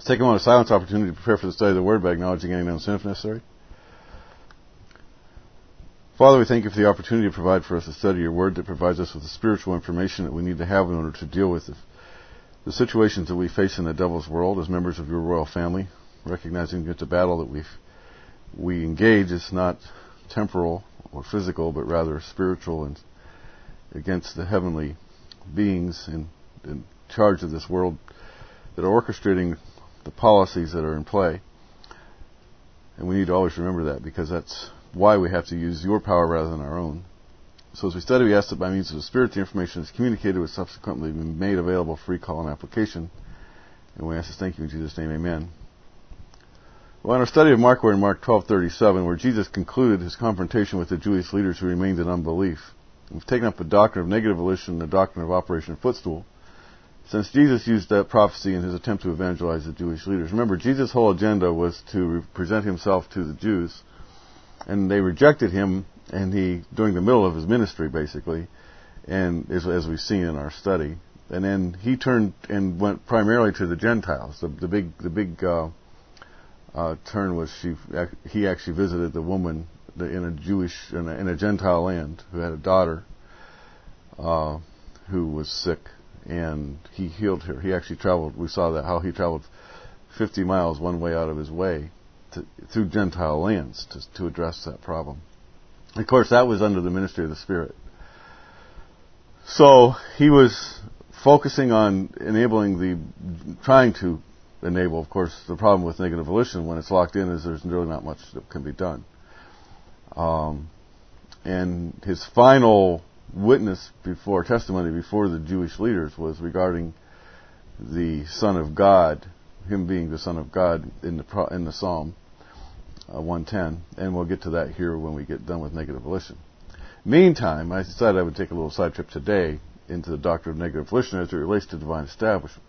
Let's take a moment of silence opportunity to prepare for the study of the Word by acknowledging any known sin if necessary. Father, we thank you for the opportunity to provide for us to study your Word that provides us with the spiritual information that we need to have in order to deal with the situations that we face in the devil's world as members of your royal family, recognizing that the battle that we engage is not temporal or physical, but rather spiritual and against the heavenly beings in charge of this world that are orchestrating the policies that are in play. And we need to always remember that, because that's why we have to use your power rather than our own. So as we study, we ask that by means of the Spirit, the information is communicated with subsequently be made available for recall and application. And we ask this, thank you in Jesus' name, amen. Well, in our study of Mark, we're in Mark 12:37, where Jesus concluded his confrontation with the Jewish leaders who remained in unbelief. We've taken up the doctrine of negative volition and the doctrine of Operation Footstool, since Jesus used that prophecy in his attempt to evangelize the Jewish leaders. Remember, Jesus' whole agenda was to present himself to the Jews, and they rejected him, and during the middle of his ministry, basically, and as we've seen in our study. And then he turned and went primarily to the Gentiles. The big turn was he actually visited the woman in a Gentile land who had a daughter who was sick, and he healed her. He actually traveled. We saw that how he traveled 50 miles one way out of his way through Gentile lands to address that problem. Of course, that was under the ministry of the Spirit. So he was focusing on trying to enable, of course, the problem with negative volition when it's locked in is there's really not much that can be done. And his final testimony before the Jewish leaders was regarding the Son of God, him being the Son of God in the Psalm 110, and we'll get to that here when we get done with negative volition. Meantime, I decided I would take a little side trip today into the doctrine of negative volition as it relates to divine establishment.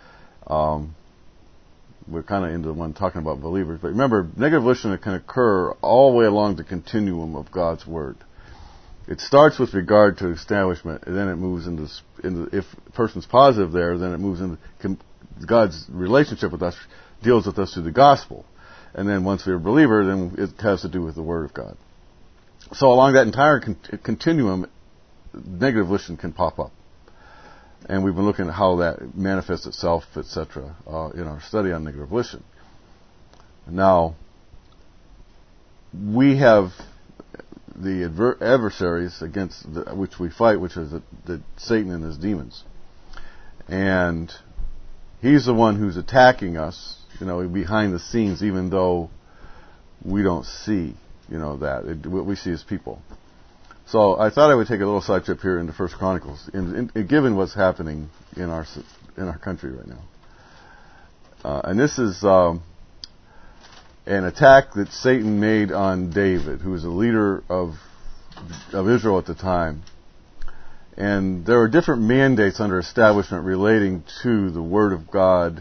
We're kind of into the one talking about believers, but remember, negative volition can occur all the way along the continuum of God's Word. It starts with regard to establishment, and then it moves into if a person's positive there, then it moves into God's relationship with us, deals with us through the gospel. And then once we're a believer, then it has to do with the Word of God. So along that entire continuum, negative volition can pop up. And we've been looking at how that manifests itself, etc., in our study on negative volition. Now, we have the adversaries against which we fight, which is the Satan and his demons. And he's the one who's attacking us, behind the scenes, even though we don't see, that. What we see is people. So I thought I would take a little side trip here into 1 Chronicles, given what's happening in our country right now. And this is an attack that Satan made on David, who was a leader of Israel at the time. And there were different mandates under establishment relating to the Word of God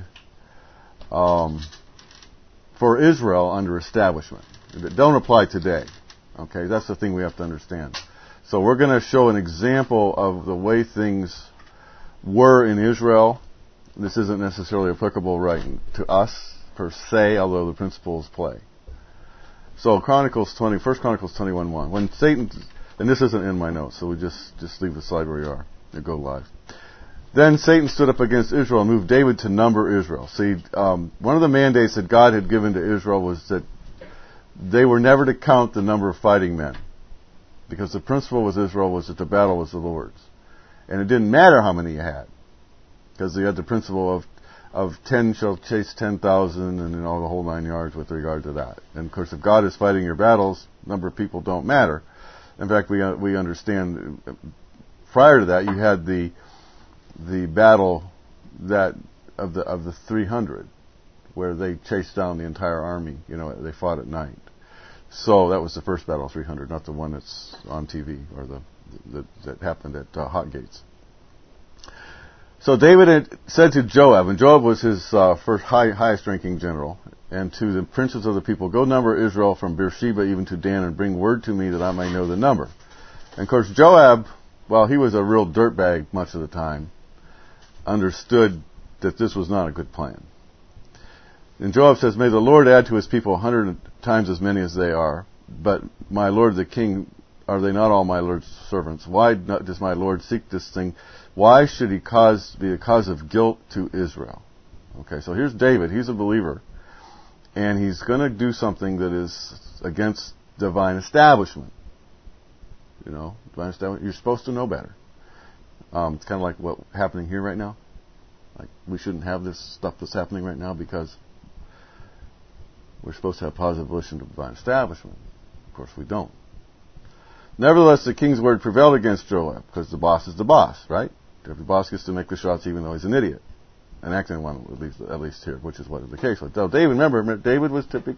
for Israel under establishment that don't apply today. Okay, that's the thing we have to understand. So we're going to show an example of the way things were in Israel. This isn't necessarily applicable right to us per se, although the principles play. So 1 Chronicles 21:1. When Satan, and this isn't in my notes, so we just leave the slide where you are. You go live. Then Satan stood up against Israel and moved David to number Israel. See, one of the mandates that God had given to Israel was that they were never to count the number of fighting men, because the principle with Israel was that the battle was the Lord's. And it didn't matter how many you had, because you had the principle of 10 shall chase 10,000 and the whole 9 yards with regard to that. And of course, if God is fighting your battles, number of people don't matter. In fact, we understand prior to that you had the battle of the 300, where they chased down the entire army. They fought at night. So that was the first battle, 300, not the one that's on TV or that happened at Hot Gates. So David had said to Joab, and Joab was his first highest-ranking general, and to the princes of the people, "Go number Israel from Beersheba even to Dan, and bring word to me that I may know the number." And of course, Joab, well, he was a real dirtbag much of the time, understood that this was not a good plan. And Joab says, may the Lord add to his people 100 times as many as they are. But my lord the king, are they not all my lord's servants? Why does my lord seek this thing? Why should he be a cause of guilt to Israel? Okay, so here's David. He's a believer. And he's going to do something that is against divine establishment. You know, divine establishment. You're supposed to know better. It's kind of like what's happening here right now. Like, we shouldn't have this stuff that's happening right now because we're supposed to have positive relation to divine establishment. Of course, we don't. Nevertheless, the king's word prevailed against Joab, because the boss is the boss, right? Every boss gets to make the shots even though he's an idiot. An acting one, at least here, which is what is the case. So David, remember, David was the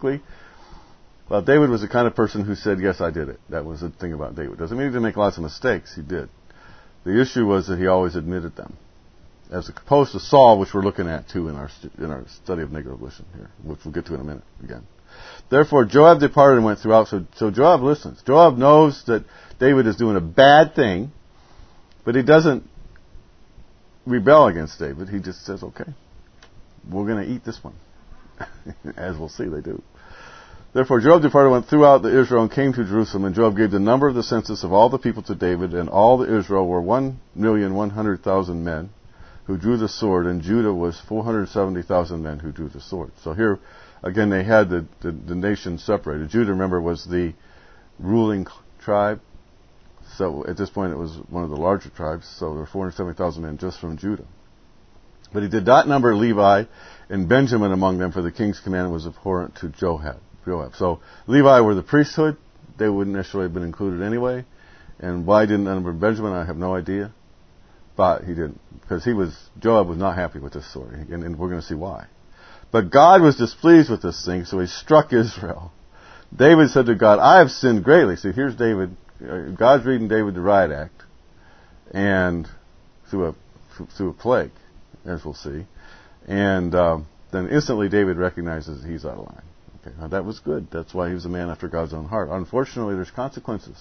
kind of person who said, yes, I did it. That was the thing about David. Doesn't mean he didn't make lots of mistakes. He did. The issue was that he always admitted them. As opposed to Saul, which we're looking at too in our study of negative volition here, which we'll get to in a minute again. Therefore, Joab departed and went throughout. So Joab listens. Joab knows that David is doing a bad thing, but he doesn't rebel against David. He just says, okay, we're going to eat this one. As we'll see, they do. Therefore, Joab departed and went throughout the Israel and came to Jerusalem. And Joab gave the number of the census of all the people to David, and all the Israel were 1,100,000 men who drew the sword, and Judah was 470,000 men who drew the sword. So here, again, they had the nation separated. Judah, remember, was the ruling tribe. So at this point, it was one of the larger tribes. So there were 470,000 men just from Judah. But he did not number Levi and Benjamin among them, for the king's command was abhorrent to Joab. So Levi were the priesthood. They wouldn't necessarily have been included anyway. And why didn't number Benjamin? I have no idea. But he didn't, because Joab was not happy with this story, and we're going to see why. But God was displeased with this thing, so he struck Israel. David said to God, I have sinned greatly. See, here's David. God's reading David the riot act, and through a plague, as we'll see. And then instantly David recognizes he's out of line. Okay, now that was good. That's why he was a man after God's own heart. Unfortunately, there's consequences.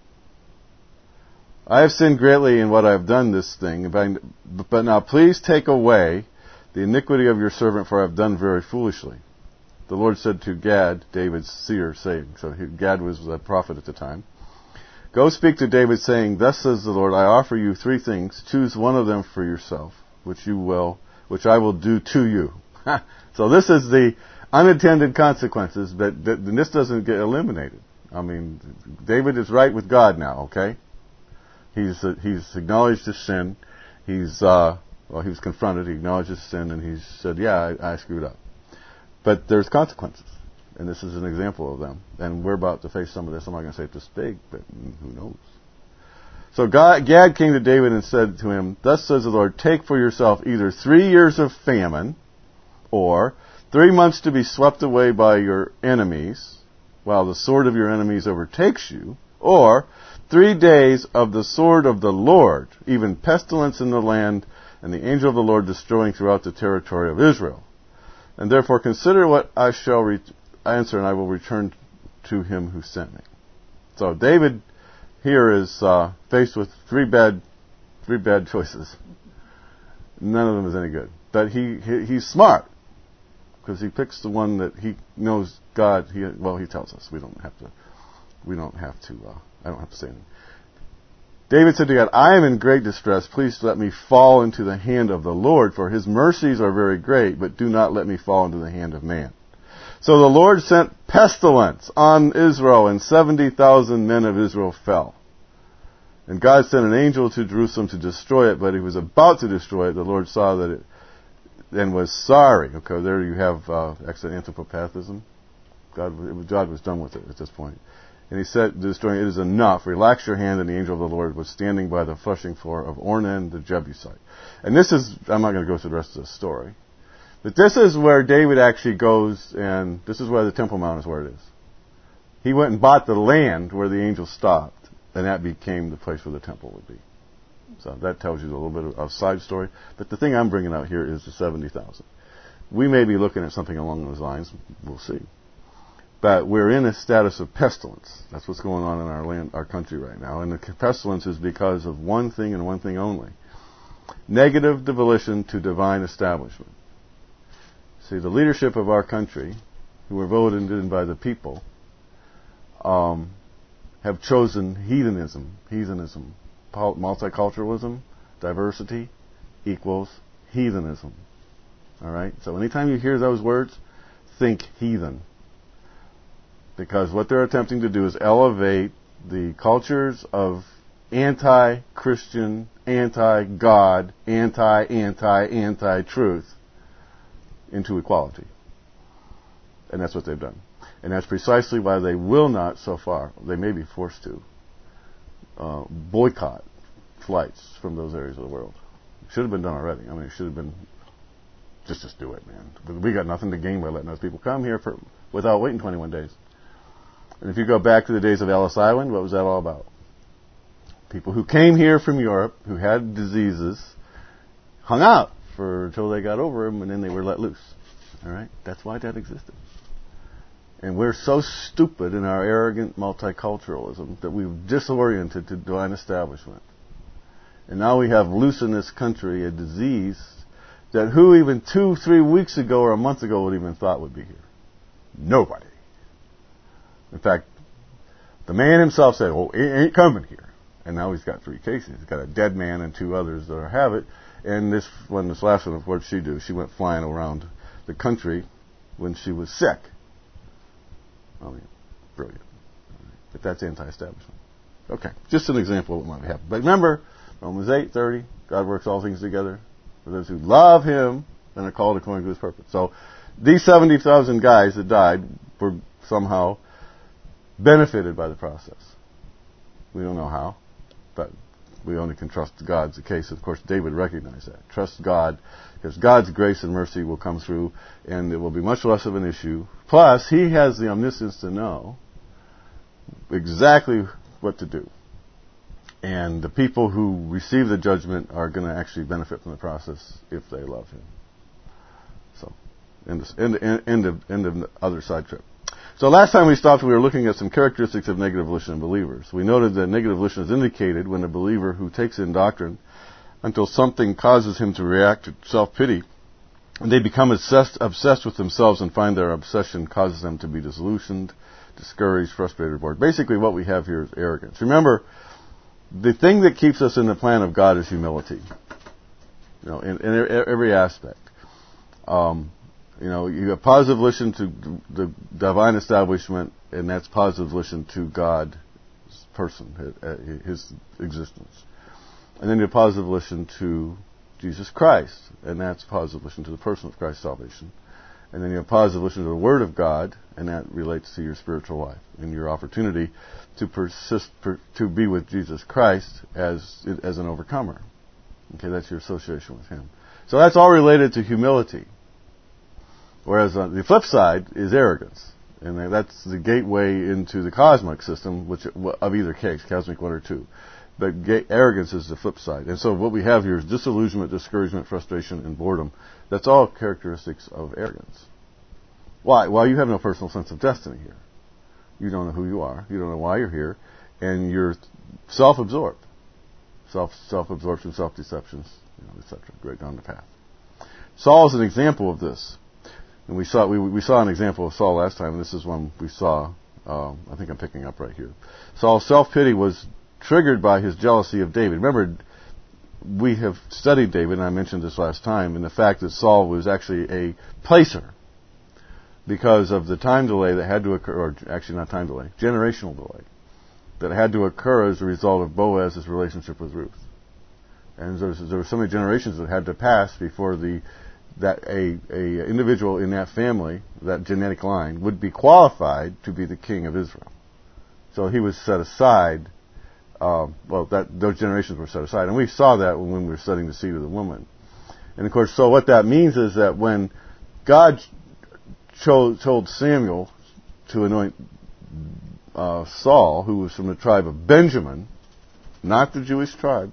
I have sinned greatly in what I have done this thing, but now please take away the iniquity of your servant, for I have done very foolishly. The Lord said to Gad, David's seer, saying, so Gad was a prophet at the time, go speak to David, saying, thus says the Lord, I offer you 3 things. Choose one of them for yourself, which I will do to you. So this is the unintended consequences, but this doesn't get eliminated. I mean, David is right with God now, okay? He's acknowledged his sin. He was confronted. He acknowledged his sin, and he said, yeah, I screwed up. But there's consequences, and this is an example of them. And we're about to face some of this. I'm not going to say it's this big, but who knows? So Gad came to David and said to him, thus says the Lord, take for yourself either 3 years of famine, or 3 months to be swept away by your enemies, while the sword of your enemies overtakes you, or 3 days of the sword of the Lord, even pestilence in the land, and the angel of the Lord destroying throughout the territory of Israel. And therefore consider what I shall answer, and I will return to him who sent me. So David here is faced with three bad choices. None of them is any good. But he's smart, because he picks the one that he knows God. He tells us. I don't have to say anything. David said to God, I am in great distress. Please let me fall into the hand of the Lord, for his mercies are very great, but do not let me fall into the hand of man. So the Lord sent pestilence on Israel, and 70,000 men of Israel fell. And God sent an angel to Jerusalem to destroy it, but he was about to destroy it. The Lord saw that it and was sorry. Okay, there you have anthropopathism. God was done with it at this point. And he said, destroying it is enough. Relax your hand. And the angel of the Lord was standing by the threshing floor of Ornan the Jebusite. And this is, I'm not going to go through the rest of the story. But this is where David actually goes, and this is where the Temple Mount is where it is. He went and bought the land where the angel stopped, and that became the place where the temple would be. So that tells you a little bit of a side story. But the thing I'm bringing out here is the 70,000. We may be looking at something along those lines. We'll see. But we're in a status of pestilence. That's what's going on in our land, our country right now. And the pestilence is because of one thing and one thing only. Negative devolution to divine establishment. See, the leadership of our country, who were voted in by the people, have chosen heathenism. Multiculturalism, diversity equals heathenism. All right? So anytime you hear those words, think heathen. Because what they're attempting to do is elevate the cultures of anti-Christian, anti-God, anti-truth into equality. And that's what they've done. And that's precisely why they will not, so far, they may be forced to, boycott flights from those areas of the world. It should have been done already. I mean, it should have been, just do it, man. We got nothing to gain by letting those people come here without waiting 21 days. And if you go back to the days of Ellis Island, what was that all about? People who came here from Europe, who had diseases, hung out until they got over them, and then they were let loose. All right? That's why that existed. And we're so stupid in our arrogant multiculturalism that we've disoriented to divine establishment. And now we have loose in this country a disease that who even 2-3 weeks ago or a month ago would even thought would be here? Nobody. In fact, the man himself said, "Oh, it ain't coming here." And now he's got 3 cases. He's got a dead man and 2 others that have it. And this last one, what did she do? She went flying around the country when she was sick. I mean, brilliant. But that's anti-establishment. Okay, just an example of what might happen. But remember, Romans 8:30, God works all things together for those who love Him and are called according to His purpose. So these 70,000 guys that died were somehow benefited by the process. We don't know how, but we only can trust God's the case. Of course, David recognized that. Trust God, because God's grace and mercy will come through, and it will be much less of an issue. Plus, He has the omniscience to know exactly what to do. And the people who receive the judgment are going to actually benefit from the process if they love Him. So, end of the other side trip. So last time we stopped, we were looking at some characteristics of negative volition in believers. We noted that negative volition is indicated when a believer who takes in doctrine until something causes him to react to self-pity, and they become obsessed with themselves and find their obsession causes them to be disillusioned, discouraged, frustrated, or bored. Basically what we have here is arrogance. Remember, the thing that keeps us in the plan of God is humility. In every aspect. You have positive volition to the divine establishment, and that's positive volition to God's person, His existence. And then you have positive volition to Jesus Christ, and that's positive volition to the person of Christ's salvation. And then you have positive volition to the Word of God, and that relates to your spiritual life and your opportunity to persist, to be with Jesus Christ as an overcomer. Okay, that's your association with Him. So that's all related to humility. Whereas on the flip side is arrogance. And that's the gateway into the cosmic system, which of either case, cosmic 1 or 2. But arrogance is the flip side. And so what we have here is disillusionment, discouragement, frustration, and boredom. That's all characteristics of arrogance. Why? Well, you have no personal sense of destiny here. You don't know who you are. You don't know why you're here. And you're self-absorbed. Self-absorption, self-deceptions, etc. Right down the path. Saul is an example of this. And we saw an example of Saul last time, and this is one we saw, I think I'm picking up right here. Saul's self-pity was triggered by his jealousy of David. Remember, we have studied David, and I mentioned this last time, and the fact that Saul was actually a placer because of the time delay that had to occur, or actually not time delay, generational delay, that had to occur as a result of Boaz's relationship with Ruth. And there were so many generations that had to pass before that a individual in that family, that genetic line, would be qualified to be the king of Israel. So he was set aside. Those generations were set aside, and we saw that when we were studying the seed of the woman. And of course, so what that means is that when God told Samuel to anoint Saul, who was from the tribe of Benjamin, not the Jewish tribe,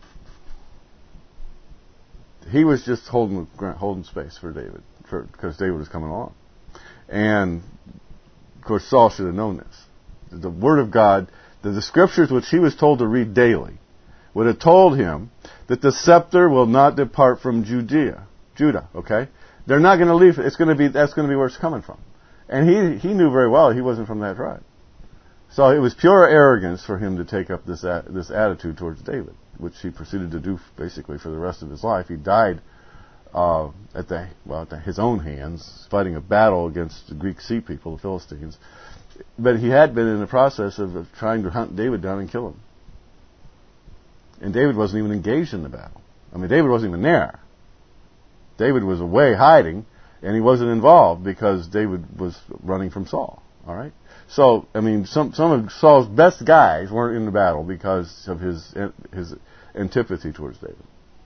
he was just holding space for David, because David was coming along. And, of course, Saul should have known this. The Word of God, the Scriptures which he was told to read daily, would have told him that the scepter will not depart from Judah, okay? They're not going to leave. That's going to be where it's coming from. And he knew very well he wasn't from that tribe. So it was pure arrogance for him to take up this attitude towards David, which he proceeded to do basically for the rest of his life. He died at his own hands, fighting a battle against the Greek sea people, the Philistines. But he had been in the process of trying to hunt David down and kill him. And David wasn't even engaged in the battle. I mean, David wasn't even there. David was away hiding, and he wasn't involved because David was running from Saul. All right? So, I mean, some of Saul's best guys weren't in the battle because of his antipathy towards David.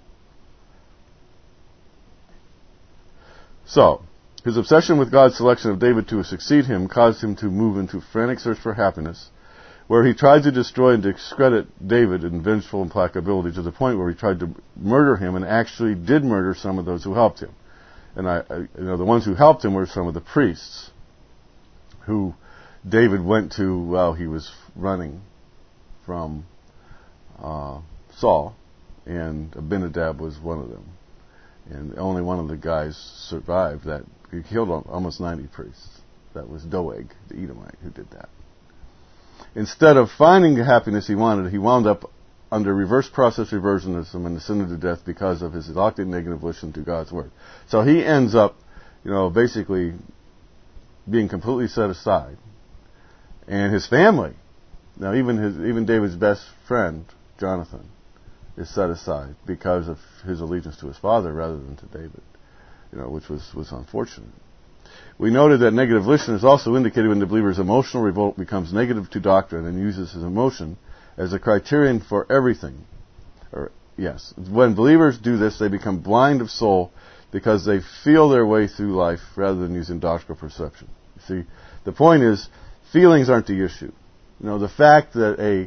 So, his obsession with God's selection of David to succeed him caused him to move into frantic search for happiness, where he tried to destroy and discredit David in vengeful implacability to the point where he tried to murder him and actually did murder some of those who helped him. And the ones who helped him were some of the priests who David went to while he was running from Saul, and Abinadab was one of them. And only one of the guys survived that. He killed almost 90 priests. That was Doeg, the Edomite, who did that. Instead of finding the happiness he wanted, he wound up under reverse process reversionism and descended to death because of his reluctant negative volition to God's word. So he ends up, basically being completely set aside. And his family, now even David's best friend, Jonathan, is set aside because of his allegiance to his father rather than to David, which was unfortunate. We noted that negative volition is also indicated when the believer's emotional revolt becomes negative to doctrine and uses his emotion as a criterion for everything. When believers do this, they become blind of soul because they feel their way through life rather than using doctrinal perception. You see, the point is, feelings aren't the issue. The fact that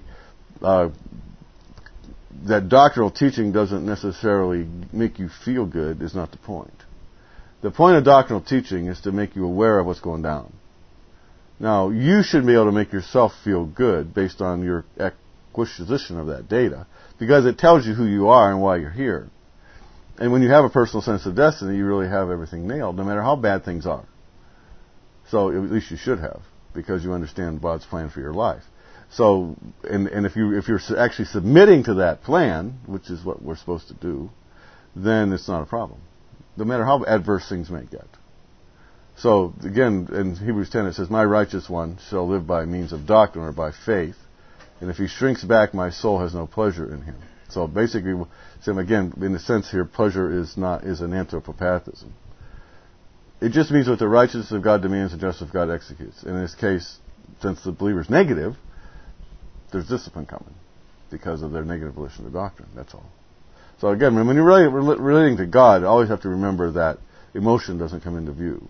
that doctrinal teaching doesn't necessarily make you feel good is not the point. The point of doctrinal teaching is to make you aware of what's going down. Now, you should be able to make yourself feel good based on your acquisition of that data, because it tells you who you are and why you're here. And when you have a personal sense of destiny, you really have everything nailed, no matter how bad things are. So at least you should have, because you understand God's plan for your life. So, and if you're actually submitting to that plan, which is what we're supposed to do, then it's not a problem, no matter how adverse things may get. So, again, in Hebrews 10 it says, "My righteous one shall live by means of doctrine or by faith, and if he shrinks back, my soul has no pleasure in him." So basically, again, in a sense here, pleasure is an anthropopathism. It just means what the righteousness of God demands and justice of God executes. In this case, since the believer's negative, there's discipline coming because of their negative volition of doctrine. That's all. So again, when you're relating to God, you always have to remember that emotion doesn't come into view.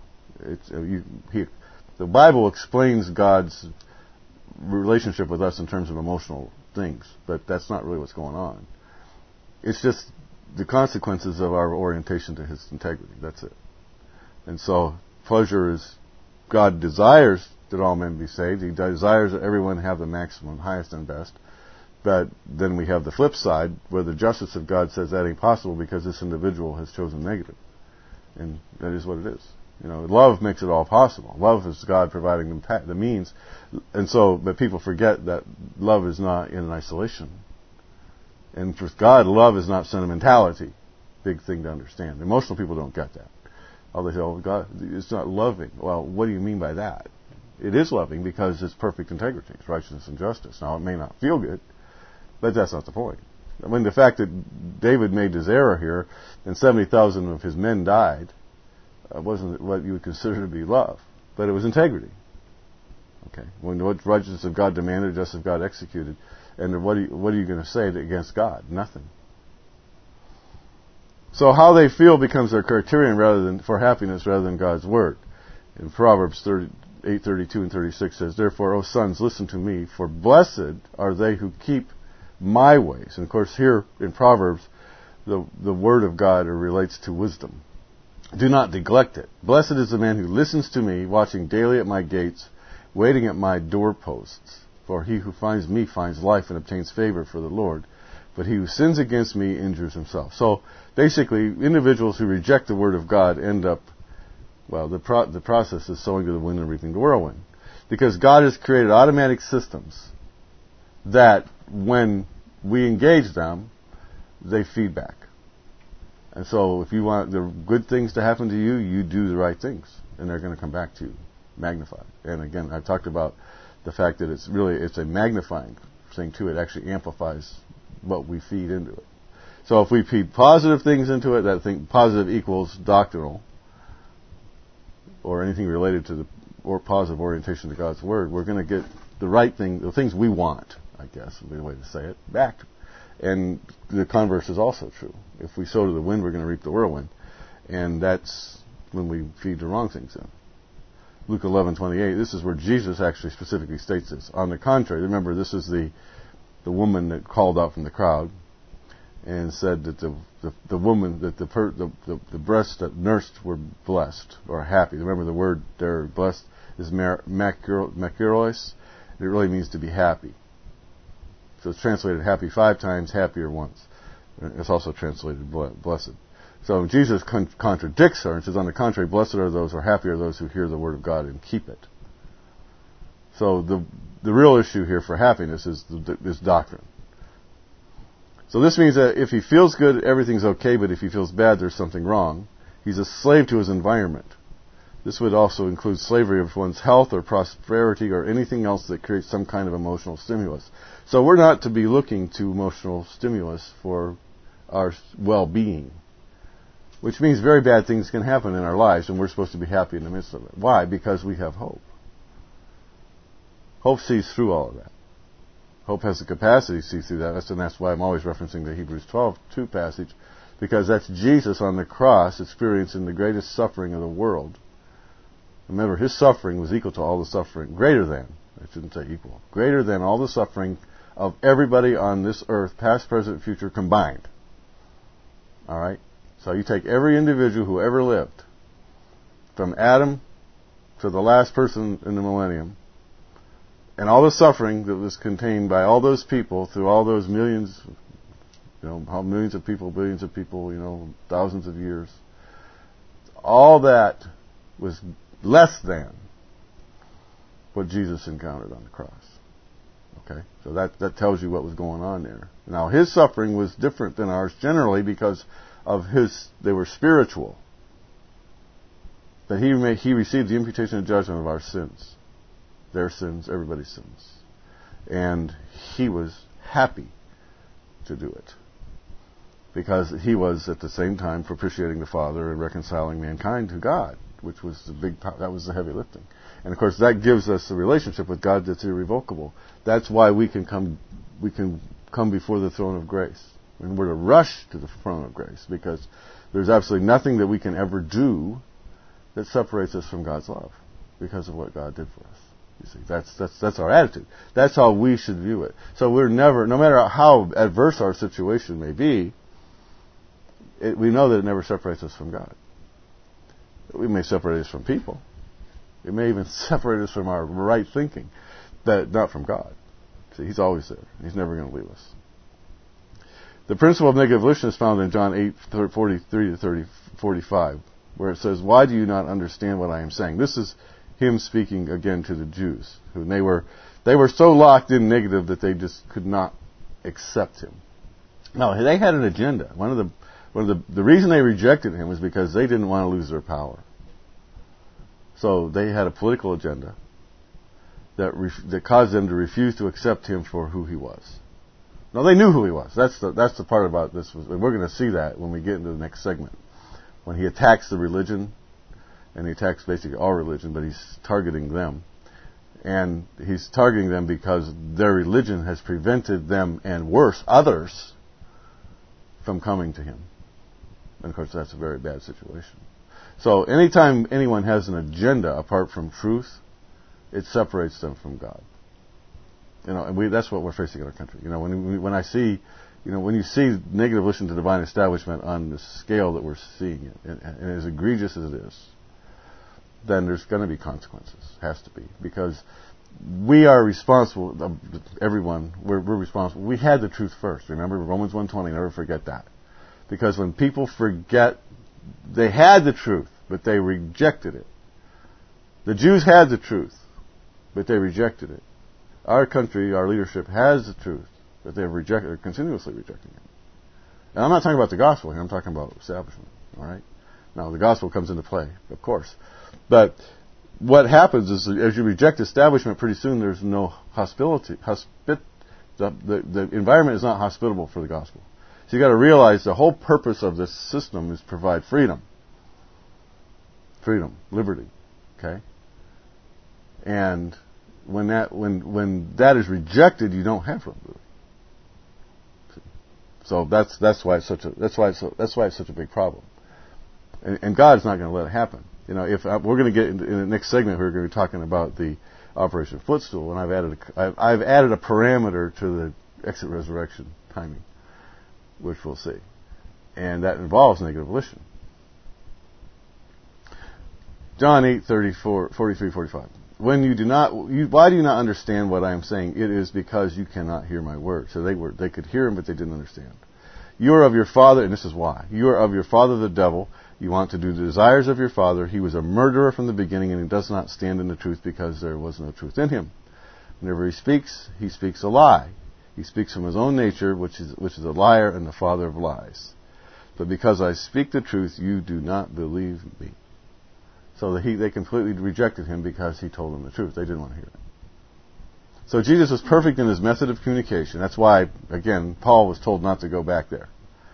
The Bible explains God's relationship with us in terms of emotional things, but that's not really what's going on. It's just the consequences of our orientation to His integrity. That's it. And so, pleasure is, God desires that all men be saved. He desires that everyone have the maximum, highest and best. But then we have the flip side, where the justice of God says that ain't possible because this individual has chosen negative. And that is what it is. Love makes it all possible. Love is God providing the means. And so, but people forget that love is not in isolation. And for God, love is not sentimentality. Big thing to understand. Emotional people don't get that. They say, "Oh, God, it's not loving." Well, what do you mean by that? It is loving because it's perfect integrity. It's righteousness and justice. Now, it may not feel good, but that's not the point. I mean, the fact that David made this error here and 70,000 of his men died wasn't what you would consider to be love, but it was integrity. Okay, when what righteousness of God demanded, justice of God executed, and what are you going to say against God? Nothing. So how they feel becomes their criterion for happiness rather than God's word. In Proverbs 8:32 and 36 says, "Therefore, O sons, listen to me, for blessed are they who keep my ways." And of course, here in Proverbs, the word of God relates to wisdom. "Do not neglect it. Blessed is the man who listens to me, watching daily at my gates, waiting at my doorposts. For he who finds me finds life and obtains favor for the Lord. But he who sins against me injures himself." So basically, individuals who reject the word of God end up Well, the process is sowing to the wind and reaping the whirlwind. Because God has created automatic systems that when we engage them, they feed back. And so if you want the good things to happen to you, you do the right things, and they're going to come back to you, magnified. And again, I've talked about the fact that it's a magnifying thing too. It actually amplifies what we feed into it. So if we feed positive things into it, that thing positive equals doctrinal, or anything related to the or positive orientation to God's Word, we're going to get the right thing, the things we want, I guess would be the way to say it, back. And the converse is also true. If we sow to the wind, we're going to reap the whirlwind. And that's when we feed the wrong things in. Luke 11:28, this is where Jesus actually specifically states this. On the contrary, remember, this is the woman that called out from the crowd and said that the woman, that the breasts that nursed were blessed or happy. Remember, the word there, blessed, is makarios. It really means to be happy. So it's translated happy 5 times, happier once. It's also translated blessed. So Jesus contradicts her and says, on the contrary, blessed are those, or happy are those who hear the word of God and keep it. So the real issue here for happiness is this doctrine. So this means that if he feels good, everything's okay, but if he feels bad, there's something wrong. He's a slave to his environment. This would also include slavery of one's health or prosperity or anything else that creates some kind of emotional stimulus. So we're not to be looking to emotional stimulus for our well-being, which means very bad things can happen in our lives, and we're supposed to be happy in the midst of it. Why? Because we have hope. Hope sees through all of that. Hope has the capacity to see through that, and that's why I'm always referencing the Hebrews 12:2 passage, because that's Jesus on the cross experiencing the greatest suffering of the world. Remember, his suffering was equal to all the suffering, greater than, I shouldn't say equal, greater than all the suffering of everybody on this earth, past, present, future, combined. All right? So you take every individual who ever lived, from Adam to the last person in the millennium, and all the suffering that was contained by all those people through all those millions, millions of people, billions of people, thousands of years. All that was less than what Jesus encountered on the cross. Okay? So that tells you what was going on there. Now, his suffering was different than ours generally because of they were spiritual. That he received the imputation of judgment of our sins. Their sins, everybody's sins. And he was happy to do it. Because he was at the same time propitiating the Father and reconciling mankind to God, which was that was the heavy lifting. And of course that gives us a relationship with God that's irrevocable. That's why we can come before the throne of grace. And we're to rush to the throne of grace because there's absolutely nothing that we can ever do that separates us from God's love because of what God did for us. You see, that's our attitude. That's how we should view it. So we're never, no matter how adverse our situation may be, we know that it never separates us from God. We may separate us from people. It may even separate us from our right thinking, but not from God. See, he's always there. He's never going to leave us. The principle of negative volition is found in John 8:43 to 45, where it says, "Why do you not understand what I am saying?" This is him speaking again to the Jews, who they were so locked in negative that they just could not accept him. Now, they had an agenda. The reason they rejected him was because they didn't want to lose their power. So they had a political agenda that caused them to refuse to accept him for who he was. Now, they knew who he was. That's the part about this, and we're going to see that when we get into the next segment. When he attacks the religion, and he attacks basically all religion, but he's targeting them. And he's targeting them because their religion has prevented them, and worse, others, from coming to him. And of course, that's a very bad situation. So anytime anyone has an agenda apart from truth, it separates them from God. And that's what we're facing in our country. When you see negative volition to divine establishment on the scale that we're seeing it, and as egregious as it is, then there's going to be consequences. Has to be. Because we are responsible, everyone, we're responsible. We had the truth first. Remember Romans 1:20, never forget that. Because when people forget they had the truth, but they rejected it. The Jews had the truth, but they rejected it. Our country, our leadership has the truth, but they're continuously rejecting it. And I'm not talking about the gospel here, I'm talking about establishment. All right? Now, the gospel comes into play, of course. But what happens is, as you reject establishment, pretty soon there's no hospitality. The environment is not hospitable for the gospel. So you've got to realize the whole purpose of this system is to provide freedom. Freedom, liberty. Okay? And when that is rejected, you don't have liberty. So that's why it's such a big problem. And God's not going to let it happen. You know, we're going to get in the next segment, we're going to be talking about the Operation Footstool, and I've added a parameter to the exit resurrection timing, which we'll see, and that involves negative volition. John 8:43-45. Why do you not understand what I am saying? It is because you cannot hear my word. So they could hear him, but they didn't understand. You are of your father, and this is why. You are of your father the devil. You want to do the desires of your father. He was a murderer from the beginning, and he does not stand in the truth because there was no truth in him. Whenever he speaks a lie. He speaks from his own nature, which is a liar and the father of lies. But because I speak the truth, you do not believe me. So they completely rejected him because he told them the truth. They didn't want to hear it. So Jesus was perfect in his method of communication. That's why, again, Paul was told not to go back there.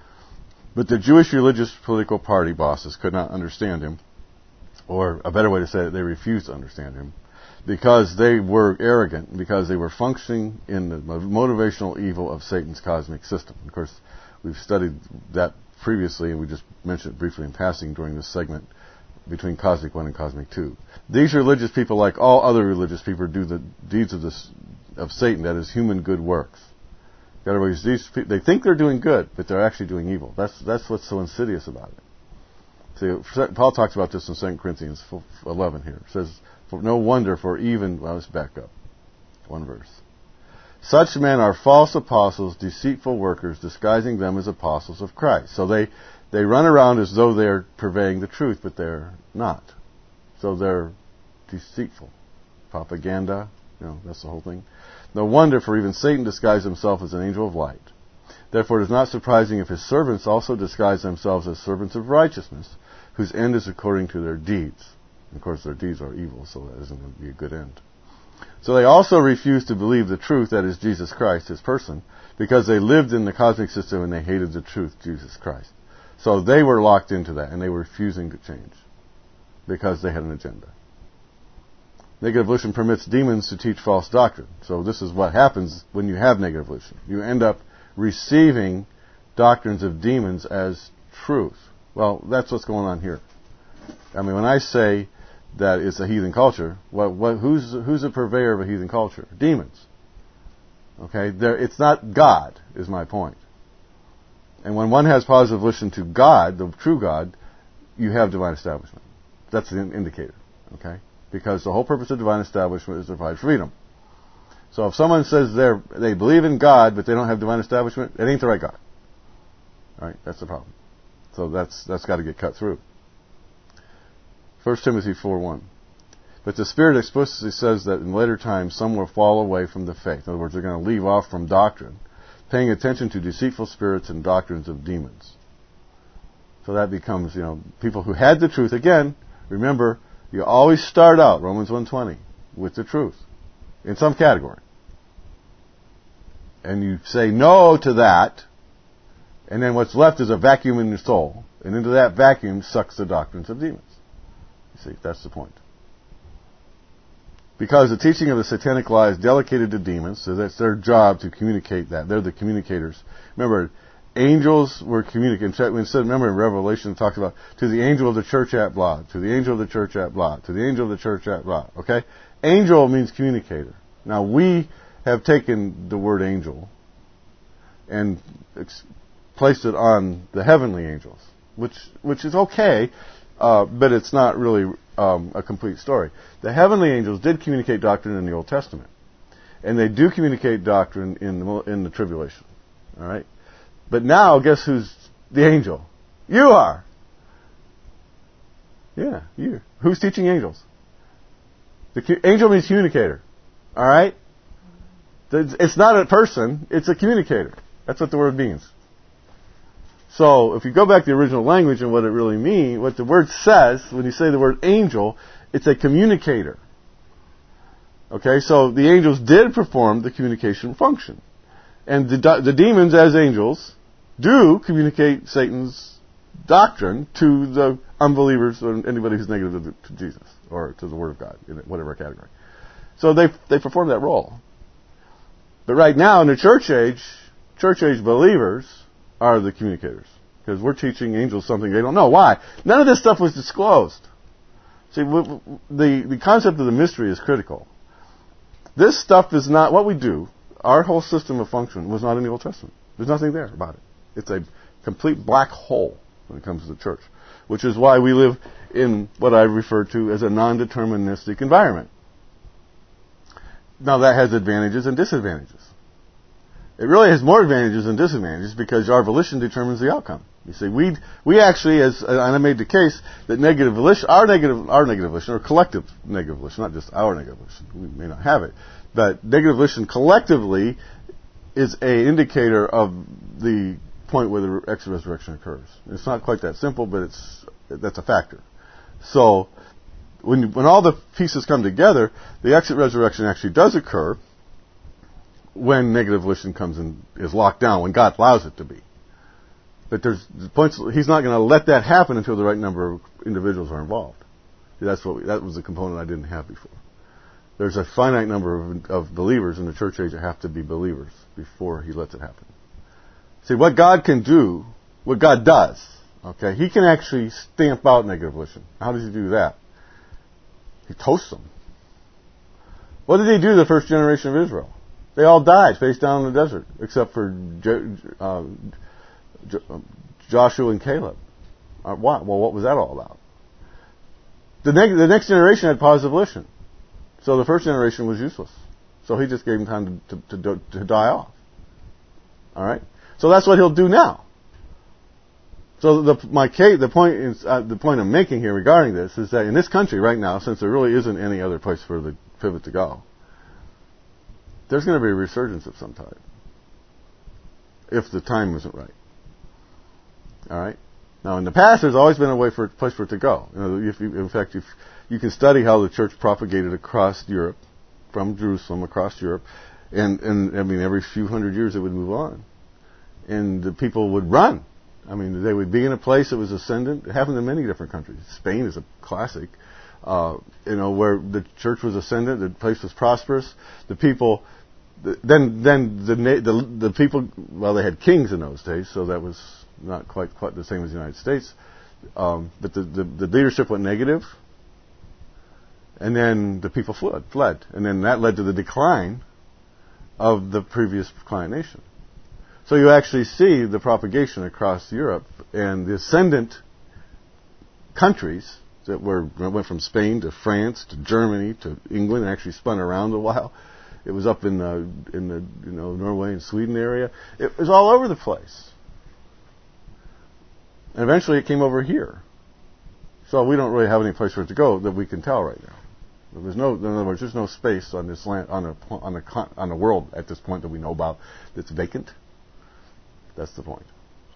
But the Jewish religious political party bosses could not understand him, or a better way to say it, they refused to understand him, because they were arrogant, because they were functioning in the motivational evil of Satan's cosmic system. Of course, we've studied that previously, and we just mentioned it briefly in passing during this segment between Cosmic 1 and Cosmic 2. These religious people, like all other religious people, do the deeds of Satan, that is, human good works. In other words, they think they're doing good, but they're actually doing evil. That's what's so insidious about it. See, Paul talks about this in 2 Corinthians 11 here. It says, no wonder for even, let's back up. One verse. Such men are false apostles, deceitful workers, disguising them as apostles of Christ. So they run around as though they're purveying the truth, but they're not. So they're deceitful. Propaganda, that's the whole thing. No wonder, for even Satan disguised himself as an angel of light. Therefore it is not surprising if his servants also disguise themselves as servants of righteousness, whose end is according to their deeds. And of course, their deeds are evil, so that isn't going to be a good end. So they also refused to believe the truth, that is Jesus Christ, his person, because they lived in the cosmic system and they hated the truth, Jesus Christ. So they were locked into that, and they were refusing to change because they had an agenda. Negative volition permits demons to teach false doctrine. So this is what happens when you have negative volition. You end up receiving doctrines of demons as truth. Well, that's what's going on here. I mean, when I say that it's a heathen culture, who's the purveyor of a heathen culture? Demons. Okay? It's not God, is my point. And when one has positive volition to God, the true God, you have divine establishment. That's an indicator. Okay? Because the whole purpose of divine establishment is to provide freedom. So if someone says they believe in God, but they don't have divine establishment, it ain't the right God. All right? That's the problem. So that's got to get cut through. 1 Timothy 4:1. But the Spirit explicitly says that in later times some will fall away from the faith. In other words, they're going to leave off from doctrine, paying attention to deceitful spirits and doctrines of demons. So that becomes, people who had the truth. Again, remember, you always start out, Romans 1:20, with the truth, in some category. And you say no to that, and then what's left is a vacuum in your soul, and into that vacuum sucks the doctrines of demons. You see, that's the point. Because the teaching of the satanic lie is delegated to demons, so that's their job to communicate that. They're the communicators. Remember, angels were communicating. Remember in Revelation it talks about, to the angel of the church at blah, to the angel of the church at blah, to the angel of the church at blah. Okay? Angel means communicator. Now we have taken the word angel and placed it on the heavenly angels, which is okay, but it's not really a complete story. The heavenly angels did communicate doctrine in the Old Testament, and they do communicate doctrine in the tribulation. All right, but now guess who's the angel? You are. Yeah, you. Who's teaching angels? Angel means communicator. All right? It's not a person, it's a communicator. That's what the word means. So, if you go back to the original language and what it really means, what the word says, when you say the word angel, it's a communicator. Okay, so the angels did perform the communication function. And the demons, as angels, do communicate Satan's doctrine to the unbelievers or anybody who's negative to Jesus or to the Word of God, in whatever category. So they perform that role. But right now in the church age believers are the communicators. Because we're teaching angels something they don't know. Why? None of this stuff was disclosed. See, the concept of the mystery is critical. This stuff is not what we do. Our whole system of function was not in the Old Testament. There's nothing there about it. It's a complete black hole when it comes to the church, which is why we live in what I refer to as a non-deterministic environment. Now that has advantages and disadvantages. It really has more advantages than disadvantages because our volition determines the outcome. You see, we actually, and I made the case that negative volition, our negative volition, or collective negative volition, not just our negative volition, we may not have it, but negative volition collectively is an indicator of the point where the exit resurrection occurs. It's not quite that simple, but that's a factor. So, when all the pieces come together, the exit resurrection actually does occur when negative volition comes and is locked down, when God allows it to be. But there's points, he's not going to let that happen until the right number of individuals are involved. That was a component I didn't have before. There's a finite number of believers in the church age that have to be believers before he lets it happen. See, what God can do, what God does, okay, he can actually stamp out negative volition. How does he do that? He toasts them. What did he do to the first generation of Israel? They all died face down in the desert, except for Joshua and Caleb. Why? Well, what was that all about? The next generation had positive volition. So the first generation was useless. So he just gave them time to die off. All right? So that's what he'll do now. So the point I'm making here regarding this is that in this country right now, since there really isn't any other place for the pivot to go, there's going to be a resurgence of some type. If the time isn't right. All right? Now, in the past, there's always been a place for it to go. In fact, you can study how the church propagated across Europe, from Jerusalem across Europe, and I mean, every few hundred years it would move on. And the people would run. I mean, they would be in a place that was ascendant. It happened in many different countries. Spain is a classic. Where the church was ascendant, the place was prosperous. The people, the people. Well, they had kings in those days, so that was not quite the same as the United States. But the leadership went negative, and then the people fled, and then that led to the decline of the previous client nation. So you actually see the propagation across Europe, and the ascendant countries that went from Spain to France to Germany to England, and actually spun around a while. It was up in the Norway and Sweden area. It was all over the place. And eventually it came over here. So we don't really have any place for it to go that we can tell right now. In other words, there's no space on this land, on the world at this point that we know about that's vacant. That's the point.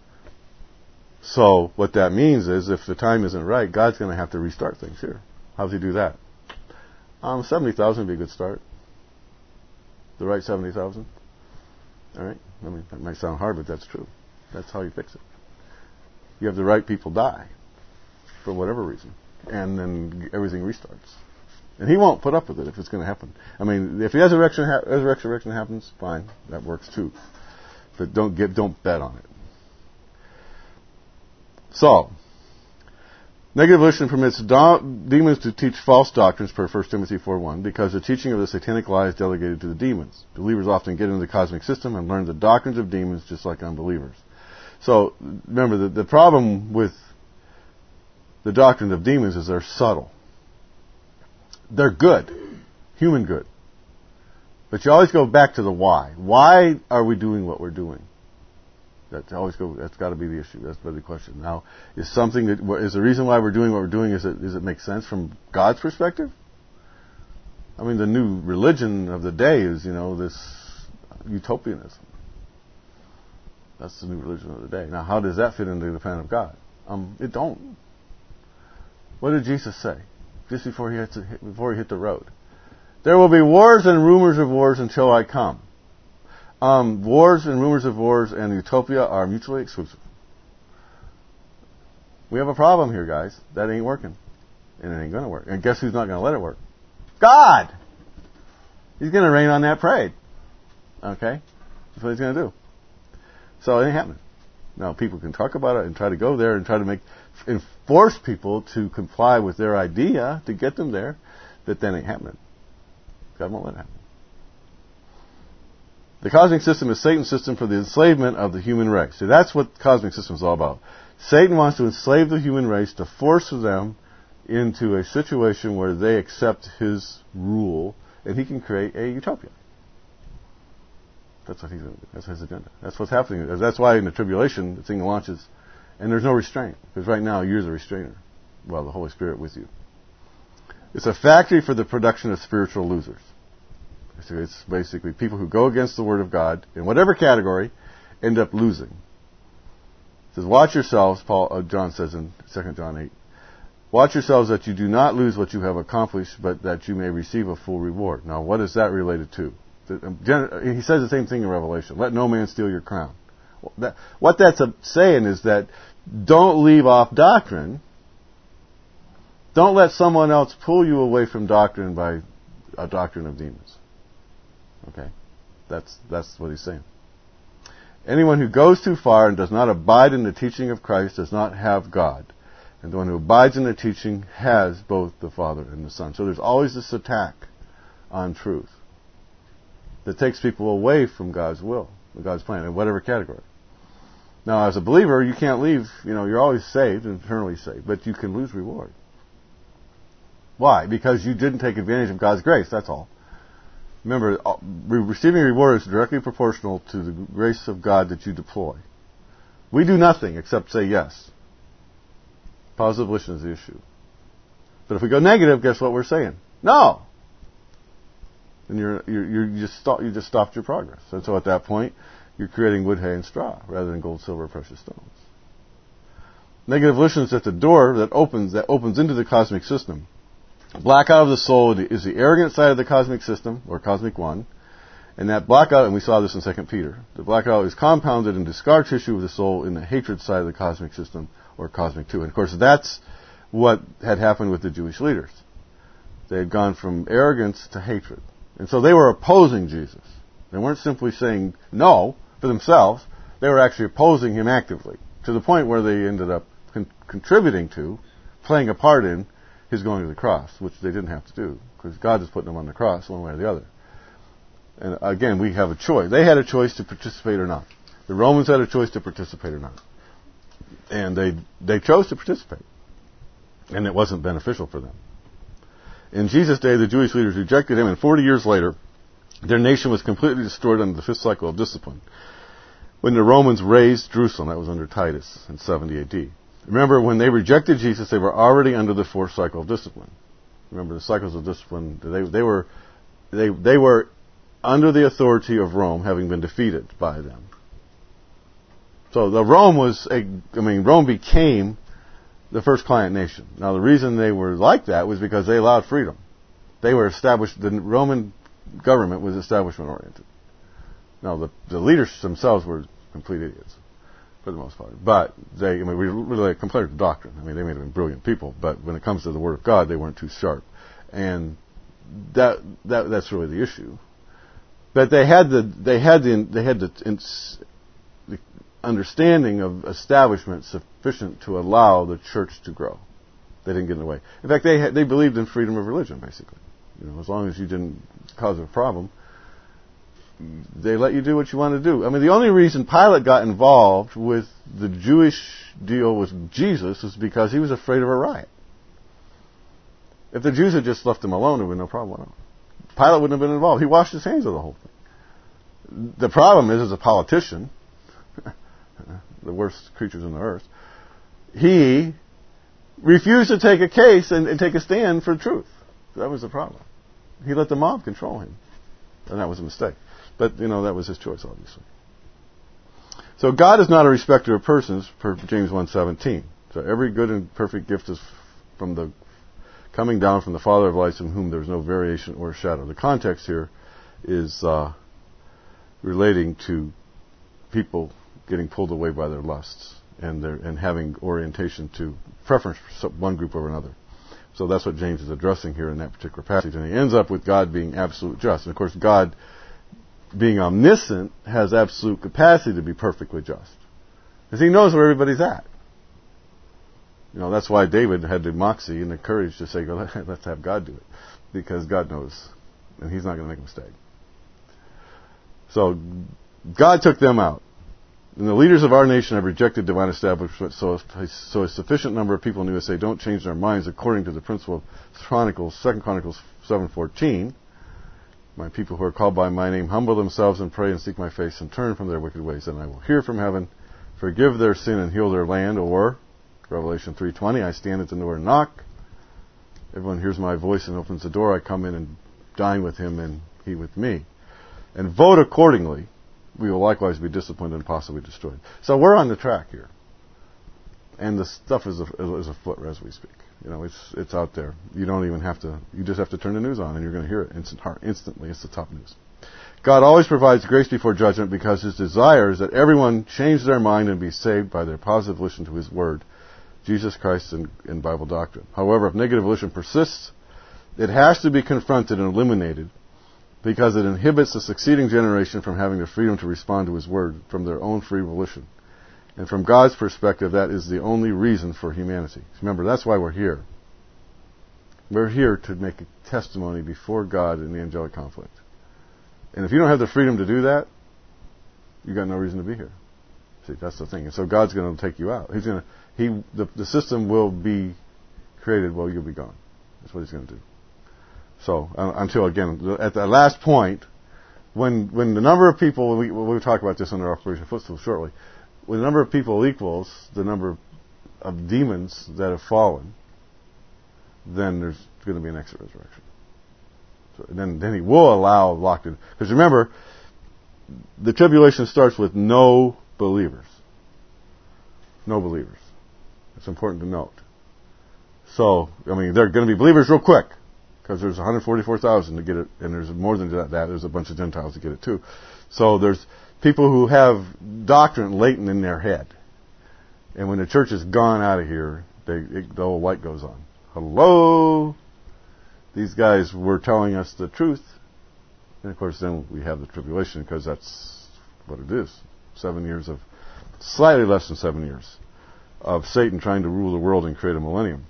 So what that means is, if the time isn't right, God's going to have to restart things here. How does he do that? 70,000 would be a good start. The right 70,000. All right? I mean, that might sound hard, but that's true. That's how you fix it. You have the right people die for whatever reason, and then everything restarts. And he won't put up with it if it's going to happen. I mean, if the resurrection happens, fine, that works too. But don't bet on it. So, negative volition permits demons to teach false doctrines per 1 Timothy 4:1 because the teaching of the satanic lie is delegated to the demons. Believers often get into the cosmic system and learn the doctrines of demons just like unbelievers. So, remember, the problem with the doctrine of demons is they're subtle. They're good, human good. But you always go back to the why. Why are we doing what we're doing? That's got to be the issue. That's the question. Now, is the reason why we're doing what we're doing does it make sense from God's perspective? I mean, the new religion of the day is, this utopianism. That's the new religion of the day. Now, how does that fit into the plan of God? It don't. What did Jesus say just before he hit the road? There will be wars and rumors of wars until I come. Wars and rumors of wars and utopia are mutually exclusive. We have a problem here, guys. That ain't working. And it ain't going to work. And guess who's not going to let it work? God! He's going to rain on that parade. Okay? That's what he's going to do. So it ain't happening. Now, people can talk about it and try to go there and try to enforce people to comply with their idea to get them there, but that ain't happening. God won't let it happen. The cosmic system is Satan's system for the enslavement of the human race. So that's what the cosmic system is all about. Satan wants to enslave the human race to force them into a situation where they accept his rule, and he can create a utopia. That's what he's going to do. That's his agenda. That's what's happening. That's why in the tribulation, the thing launches, and there's no restraint. Because right now, you're the restrainer. Well, the Holy Spirit with you. It's a factory for the production of spiritual losers. So it's basically people who go against the Word of God, in whatever category, end up losing. It says, watch yourselves, John says in 2 John 8, watch yourselves that you do not lose what you have accomplished, but that you may receive a full reward. Now, what is that related to? He says the same thing in Revelation. Let no man steal your crown. What that's saying is that don't leave off doctrine. Don't let someone else pull you away from doctrine by a doctrine of demons. Okay? That's what he's saying. Anyone who goes too far and does not abide in the teaching of Christ does not have God. And the one who abides in the teaching has both the Father and the Son. So there's always this attack on truth that takes people away from God's will, God's plan, in whatever category. Now, as a believer, you can't leave, you're always saved, eternally saved, but you can lose reward. Why? Because you didn't take advantage of God's grace, that's all. Remember, receiving reward is directly proportional to the grace of God that you deploy. We do nothing except say yes. Positive volition is the issue. But if we go negative, guess what we're saying? No! And you just stopped your progress. And so at that point, you're creating wood, hay, and straw rather than gold, silver, precious stones. Negative volition is at the door that opens into the cosmic system. Blackout of the soul is the arrogant side of the cosmic system, or cosmic one. And that blackout, and we saw this in 2 Peter, the blackout is compounded in the scar tissue of the soul in the hatred side of the cosmic system, or cosmic two. And of course, that's what had happened with the Jewish leaders. They had gone from arrogance to hatred. And so they were opposing Jesus. They weren't simply saying no for themselves. They were actually opposing him actively, to the point where they ended up contributing to, playing a part in, his going to the cross, which they didn't have to do, because God is putting them on the cross one way or the other. And again, we have a choice. They had a choice to participate or not. The Romans had a choice to participate or not. And they chose to participate. And it wasn't beneficial for them. In Jesus' day, the Jewish leaders rejected him, and 40 years later, their nation was completely destroyed under the fifth cycle of discipline. When the Romans razed Jerusalem, that was under Titus in 70 AD. Remember, when they rejected Jesus, they were already under the fourth cycle of discipline. Remember, the cycles of discipline, they were under the authority of Rome, having been defeated by them. So Rome became the first client nation. Now, the reason they were like that was because they allowed freedom. They were established, the Roman government was establishment-oriented. Now, the leaders themselves were complete idiots, for the most part. But we really compared to doctrine. They may have been brilliant people, but when it comes to the Word of God, they weren't too sharp. And that's really the issue. But they had the understanding of establishment sufficient to allow the church to grow. They didn't get in the way. In fact, they believed in freedom of religion, basically. As long as you didn't cause a problem, they let you do what you want to do. The only reason Pilate got involved with the Jewish deal with Jesus was because he was afraid of a riot. If the Jews had just left him alone, there would be no problem at all. Pilate wouldn't have been involved. He washed his hands of the whole thing. The problem is, as a politician, the worst creatures on the earth, he refused to take a case and take a stand for truth. That was the problem. He let the mob control him. And that was a mistake. But, that was his choice, obviously. So God is not a respecter of persons, per James 1:17. So every good and perfect gift is from the coming down from the Father of lights, in whom there is no variation or shadow. The context here is relating to people getting pulled away by their lusts and having orientation to preference for one group over another. So that's what James is addressing here in that particular passage. And he ends up with God being absolute just. And of course, God, being omniscient, has absolute capacity to be perfectly just. Because he knows where everybody's at. That's why David had the moxie and the courage to say, let's have God do it. Because God knows. And he's not going to make a mistake. So, God took them out. And the leaders of our nation have rejected divine establishment, so a sufficient number of people in the USA don't change their minds according to the principle of Chronicles, 2 Chronicles 7:14. My people who are called by my name humble themselves and pray and seek my face and turn from their wicked ways, and I will hear from heaven, forgive their sin and heal their land. Or, Revelation 3:20, I stand at the door and knock. Everyone hears my voice and opens the door. I come in and dine with him and he with me. And vote accordingly. We will likewise be disciplined and possibly destroyed. So we're on the track here. And the stuff is afoot as we speak. It's out there. You don't even have to, you just have to turn the news on and you're going to hear it instantly. It's the top news. God always provides grace before judgment because his desire is that everyone change their mind and be saved by their positive volition to his word, Jesus Christ and Bible doctrine. However, if negative volition persists, it has to be confronted and eliminated because it inhibits the succeeding generation from having the freedom to respond to his word from their own free volition. And from God's perspective, that is the only reason for humanity. Remember, that's why we're here. We're here to make a testimony before God in the angelic conflict. And if you don't have the freedom to do that, you've got no reason to be here. See, that's the thing. And so God's going to take you out. The system will be created while you'll be gone. That's what he's going to do. So, until, again, at the last point, when the number of people, we'll talk about this under Operation Footstool shortly, when the number of people equals the number of demons that have fallen, then there's going to be an exit resurrection. So then he will allow locked-in. Because remember, the tribulation starts with no believers. No believers. It's important to note. So, they're going to be believers real quick. Because there's 144,000 to get it, and there's more than that. There's a bunch of Gentiles to get it too. So there's people who have doctrine latent in their head. And when the church is gone out of here, the whole light goes on. Hello? These guys were telling us the truth. And of course then we have the tribulation because that's what it is. 7 years of, slightly less than 7 years, of Satan trying to rule the world and create a millennium.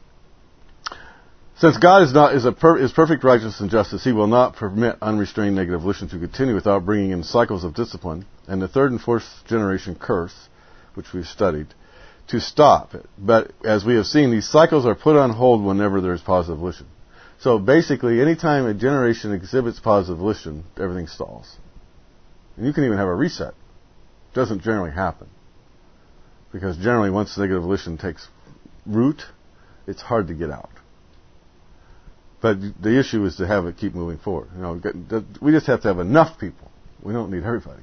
Since God is perfect righteousness and justice, he will not permit unrestrained negative volition to continue without bringing in cycles of discipline and the third and fourth generation curse, which we've studied, to stop it. But as we have seen, these cycles are put on hold whenever there is positive volition. So basically, anytime a generation exhibits positive volition, everything stalls. And you can even have a reset. It doesn't generally happen. Because generally, once negative volition takes root, it's hard to get out. But the issue is to have it keep moving forward. We just have to have enough people. We don't need everybody.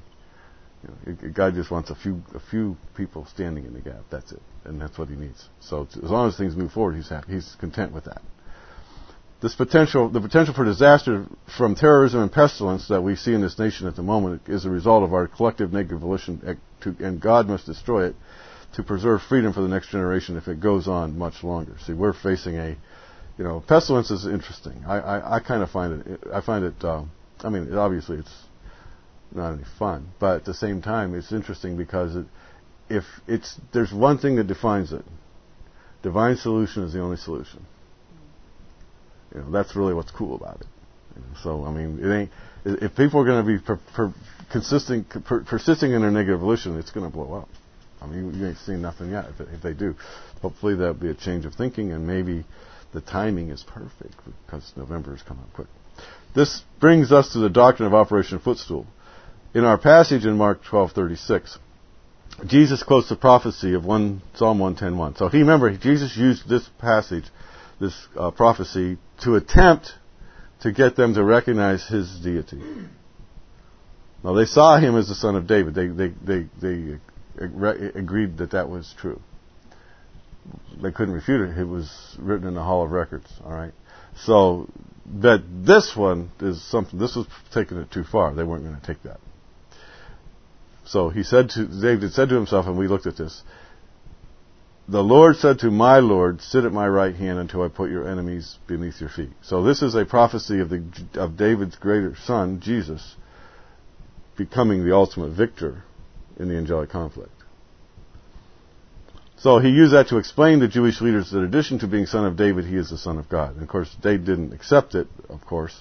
God just wants a few people standing in the gap. That's it, and that's what he needs. So as long as things move forward, he's happy. He's content with that. The potential for disaster from terrorism and pestilence that we see in this nation at the moment is a result of our collective negative volition, and God must destroy it to preserve freedom for the next generation if it goes on much longer. See, we're facing pestilence is interesting. I kind of find it. Obviously it's not any fun, but at the same time, it's interesting because there's one thing that defines it. Divine solution is the only solution. That's really what's cool about it. So it ain't. If people are going to be persisting in their negative volition, it's going to blow up. You ain't seen nothing yet. If they do, hopefully there'll be a change of thinking, and maybe the timing is perfect because November is coming up quick. This brings us to the doctrine of Operation Footstool. In our passage in Mark 12:36, Jesus quotes the prophecy of Psalm 110:1. So Jesus used this passage, this prophecy, to attempt to get them to recognize his deity. Now they saw him as the son of David. They agreed that was true. They couldn't refute it. It was written in the Hall of Records. All right. So, but this one is something. This was taking it too far. They weren't going to take that. So David said to himself, and we looked at this. The Lord said to my Lord, sit at my right hand until I put your enemies beneath your feet. So this is a prophecy of David's greater son, Jesus, becoming the ultimate victor in the angelic conflict. So he used that to explain to Jewish leaders that in addition to being son of David, he is the son of God. And of course, they didn't accept it, of course,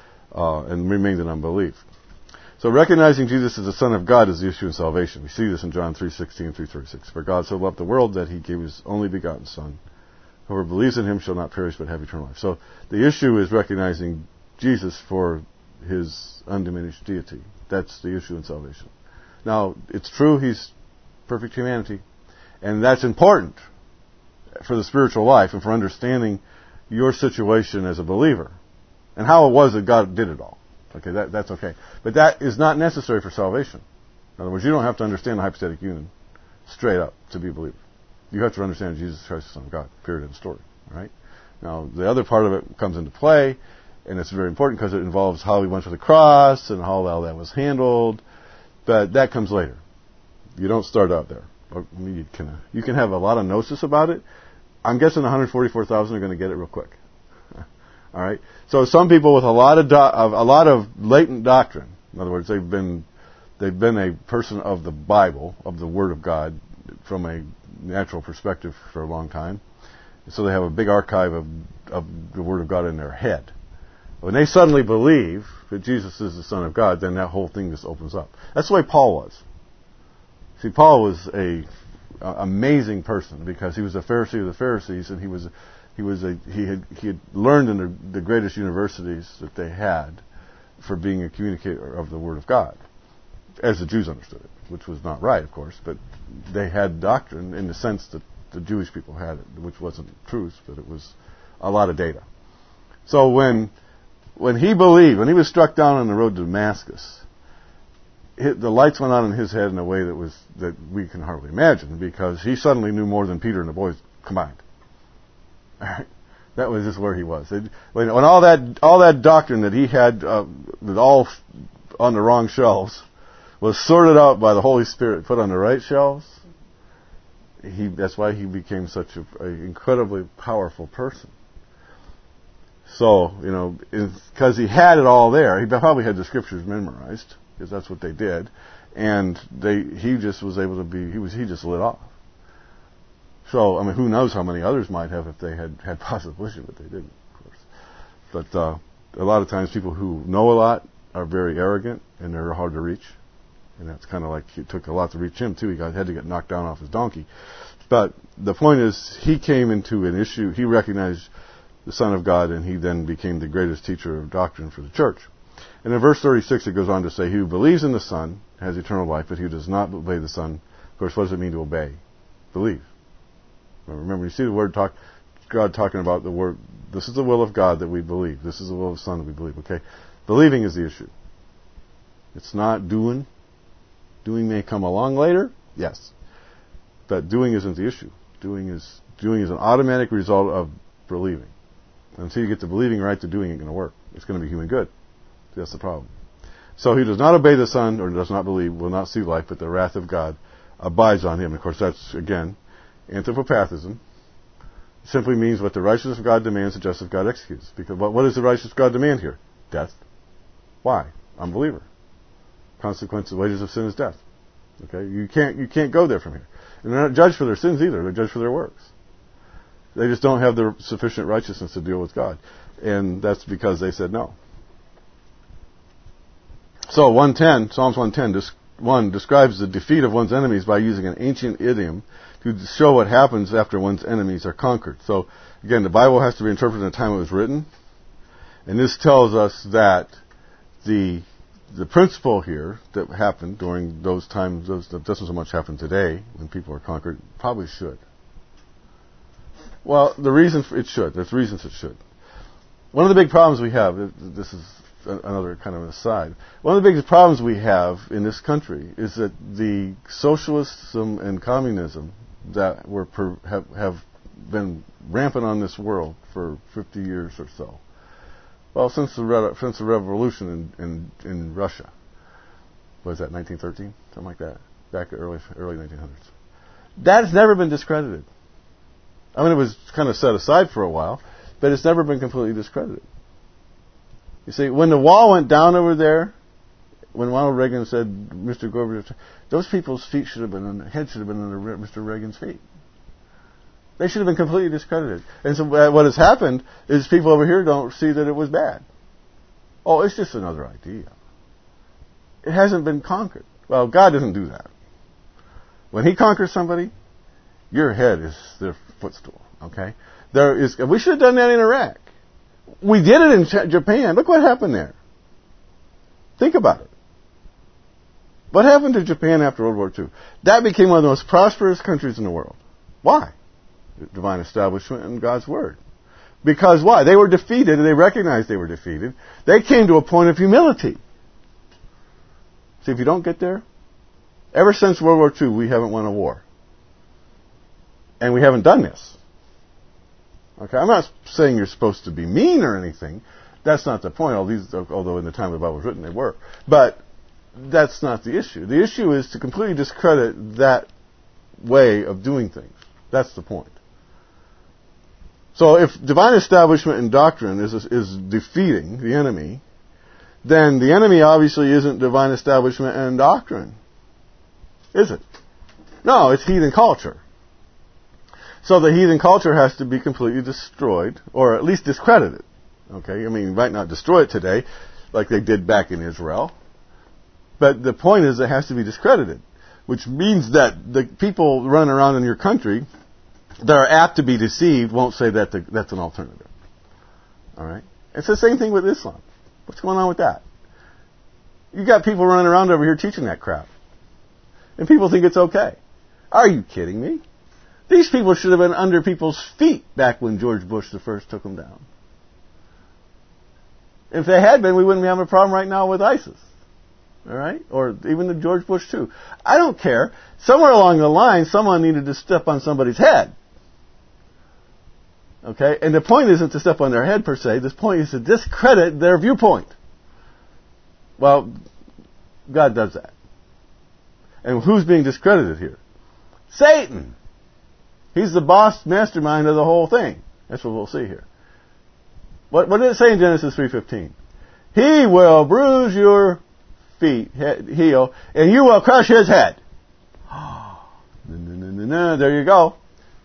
and remained in unbelief. So recognizing Jesus as the Son of God is the issue of salvation. We see this in John 3:16 through 36. For God so loved the world that he gave his only begotten Son. Whoever believes in him shall not perish but have eternal life. So the issue is recognizing Jesus for his undiminished deity. That's the issue in salvation. Now, it's true he's perfect humanity. And that's important for the spiritual life and for understanding your situation as a believer. And how it was that God did it all. Okay, that's okay. But that is not necessary for salvation. In other words, you don't have to understand the hypostatic union straight up to be a believer. You have to understand Jesus Christ, the Son of God. Period. End of story. All right? Now, the other part of it comes into play, and it's very important because it involves how he went to the cross and how all that was handled. But that comes later. You don't start out there. I mean, you can have a lot of gnosis about it. I'm guessing 144,000 are going to get it real quick. All right. So some people with a lot of latent doctrine. In other words, they've been a person of the Bible, of the Word of God, from a natural perspective for a long time. So they have a big archive of the Word of God in their head. When they suddenly believe that Jesus is the Son of God, then that whole thing just opens up. That's the way Paul was. See, Paul was a amazing person because he was a Pharisee of the Pharisees, and he had learned in the greatest universities that they had for being a communicator of the Word of God, as the Jews understood it, which was not right, of course, but they had doctrine in the sense that the Jewish people had it, which wasn't truth, but it was a lot of data. So when he believed, when he was struck down on the road to Damascus, the lights went on in his head in a way that we can hardly imagine, because he suddenly knew more than Peter and the boys combined. That was just where he was. When all that doctrine that he had, that all on the wrong shelves, was sorted out by the Holy Spirit, put on the right shelves, that's why he became such an incredibly powerful person. So, because he had it all there, he probably had the scriptures memorized, because that's what they did, and he just was able to be, he just lit off. So, I mean, who knows how many others might have if they had positive vision, but they didn't, of course. But a lot of times people who know a lot are very arrogant, and they're hard to reach. And that's kind of like it took a lot to reach him, too. He had to get knocked down off his donkey. But the point is, he came into an issue, he recognized the Son of God, and he then became the greatest teacher of doctrine for the church. And in verse 36, it goes on to say, he who believes in the Son has eternal life, but he who does not obey the Son, of course, what does it mean to obey? Believe. Remember, you see the word God talking about the word, this is the will of God that we believe. This is the will of the Son that we believe. Okay? Believing is the issue. It's not doing. Doing may come along later, yes. But doing isn't the issue. Doing is an automatic result of believing. Until you get the believing right, the doing ain't going to work. It's going to be human good. That's the problem. So he does not obey the Son, or does not believe, will not see life, but the wrath of God abides on him. Of course, that's, again, anthropopathism. It simply means what the righteousness of God demands, the justice of God executes. Because what does the righteousness of God demand here? Death. Why? Unbeliever. Consequence, the wages of sin is death. Okay? You can't go there from here. And they're not judged for their sins either. They're judged for their works. They just don't have the sufficient righteousness to deal with God. And that's because they said no. So Psalms 110 describes the defeat of one's enemies by using an ancient idiom to show what happens after one's enemies are conquered. So, again, the Bible has to be interpreted in the time it was written. And this tells us that the the principle here that happened during those times, that doesn't so much happen today when people are conquered, probably should. Well, the reason it should. There's reasons it should. One of the big problems we have, this is another kind of an aside, one of the biggest problems we have in this country is that the socialism and communism that have been rampant on this world for 50 years or so. Well, since the revolution in Russia, what was that, 1913, something like that, back in early 1900s. That has never been discredited. I mean, it was kind of set aside for a while, but it's never been completely discredited. You see, when the wall went down over there, when Ronald Reagan said, "Mr. Gorbachev," those people's heads should have been under Mr. Reagan's feet. They should have been completely discredited. And so what has happened is people over here don't see that it was bad. Oh, it's just another idea. It hasn't been conquered. Well, God doesn't do that. When He conquers somebody, your head is their footstool. Okay? We should have done that in Iraq. We did it in Japan. Look what happened there. Think about it. What happened to Japan after World War II? That became one of the most prosperous countries in the world. Why? Divine establishment and God's Word. Because why? They were defeated, and they recognized they were defeated. They came to a point of humility. See, if you don't get there, ever since World War II, we haven't won a war. And we haven't done this. Okay, I'm not saying you're supposed to be mean or anything. That's not the point, although in the time the Bible was written they were. But that's not the issue. The issue is to completely discredit that way of doing things. That's the point. So if divine establishment and doctrine is defeating the enemy, then the enemy obviously isn't divine establishment and doctrine. Is it? No, it's heathen culture. So the heathen culture has to be completely destroyed, or at least discredited. Okay? I mean, you might not destroy it today, like they did back in Israel. But the point is it has to be discredited. Which means that the people running around in your country that are apt to be deceived won't say that that's an alternative. Alright? It's the same thing with Islam. What's going on with that? You got people running around over here teaching that crap. And people think it's okay. Are you kidding me? These people should have been under people's feet back when George Bush the first took them down. If they had been, we wouldn't be having a problem right now with ISIS. Alright? Or even the George Bush too. I don't care. Somewhere along the line, someone needed to step on somebody's head. Okay? And the point isn't to step on their head per se. The point is to discredit their viewpoint. Well, God does that. And who's being discredited here? Satan! He's the boss mastermind of the whole thing. That's what we'll see here. What did it say in Genesis 3:15? He will bruise your heel, and you will crush his head. There you go.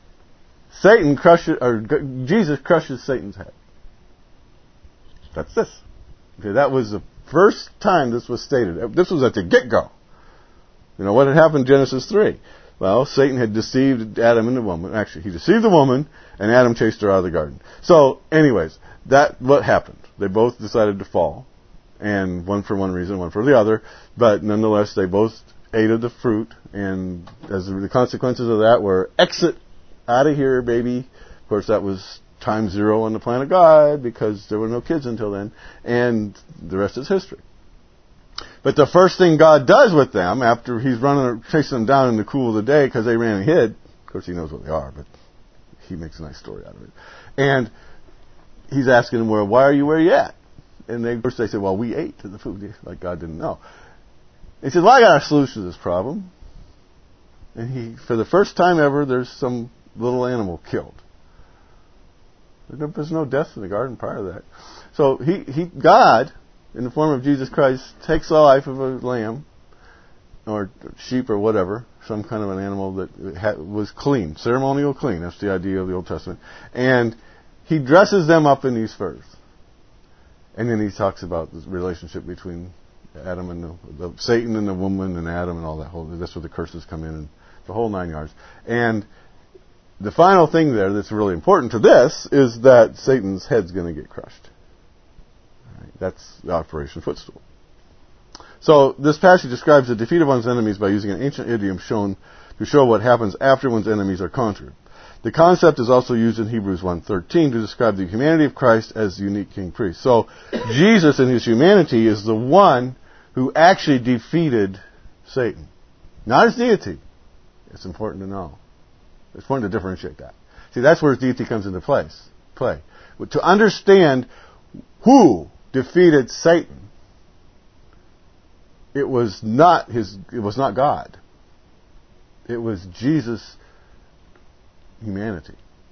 Jesus crushes Satan's head. That's this. Okay, that was the first time this was stated. This was at the get-go. You know, what had happened in Genesis 3? Well, Satan had deceived Adam and the woman. Actually, he deceived the woman, and Adam chased her out of the garden. So, anyways, what happened? They both decided to fall. And one for one reason, one for the other. But nonetheless, they both ate of the fruit. And as the consequences of that were, exit out of here, baby. Of course, that was time zero on the planet God, because there were no kids until then. And the rest is history. But the first thing God does with them, after He's chasing them down in the cool of the day because they ran and hid, of course He knows what they are, but He makes a nice story out of it. And He's asking them, well, why are you where you at? And first they said, well, we ate the food, like God didn't know. He said, well, I got a solution to this problem. And for the first time ever, there's some little animal killed. There's no death in the garden prior to that. So God, in the form of Jesus Christ, takes the life of a lamb or sheep or whatever, some kind of an animal that was clean, ceremonial clean. That's the idea of the Old Testament. And He dresses them up in these furs. And then He talks about the relationship between Adam and Satan and the woman and Adam and all that that's where the curses come in and the whole 9 yards. And the final thing there that's really important to this is that Satan's head's going to get crushed. Right? That's the Operation Footstool. So this passage describes the defeat of one's enemies by using an ancient idiom shown to show what happens after one's enemies are conquered. The concept is also used in Hebrews 1:13 to describe the humanity of Christ as the unique king priest. So Jesus in his humanity is the one who actually defeated Satan. Not his deity. It's important to know. It's important to differentiate that. See, that's where his deity comes into play. To understand who defeated Satan, it was not God. It was Jesus' humanity.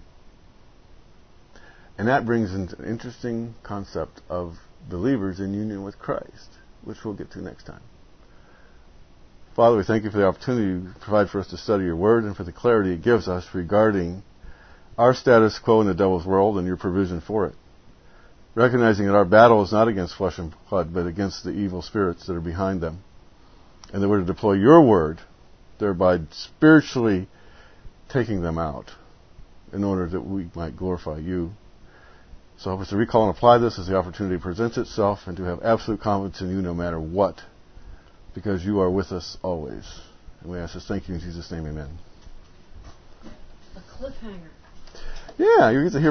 And that brings into an interesting concept of believers in union with Christ, which we'll get to next time. Father, we thank you for the opportunity you provide for us to study your word and for the clarity it gives us regarding our status quo in the devil's world and your provision for it. Recognizing that our battle is not against flesh and blood, but against the evil spirits that are behind them. And that we're to deploy your word, thereby spiritually taking them out in order that we might glorify you. So help us to recall and apply this as the opportunity presents itself and to have absolute confidence in you no matter what, because you are with us always. And we ask this, thank you in Jesus' name, amen. A cliffhanger. Yeah, you get to hear